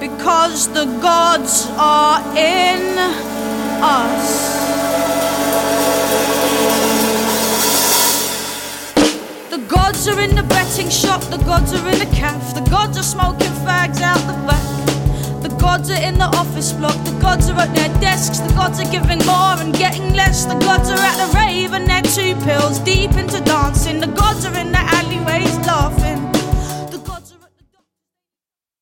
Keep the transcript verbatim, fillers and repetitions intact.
because the gods are in us. The gods are in the betting shop, the gods are in the cafe, the gods are smoking fags out the back. The gods are in the office block, the gods are at their desks, the gods are giving more and getting less. The gods are at the rave and they're two pills deep into dancing. The gods are in the alleyways laughing.